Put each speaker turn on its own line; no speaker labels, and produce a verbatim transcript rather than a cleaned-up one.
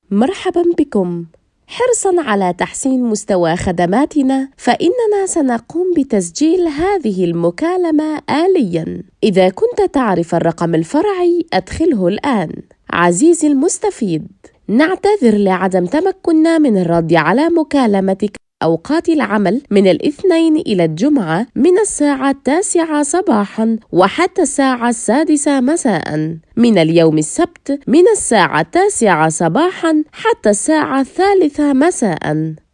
مرحبا بكم. حرصاً على تحسين مستوى خدماتنا، فإننا سنقوم بتسجيل هذه المكالمة آلياً. إذا كنت تعرف الرقم الفرعي، أدخله الآن. عزيزي المستفيد، نعتذر لعدم تمكننا من الرد على مكالمتك. أوقات العمل من الاثنين إلى الجمعة من الساعة التاسعة صباحاً وحتى الساعة السادسة مساءً. من اليوم السبت من الساعة التاسعة صباحاً حتى الساعة الثالثة مساءً.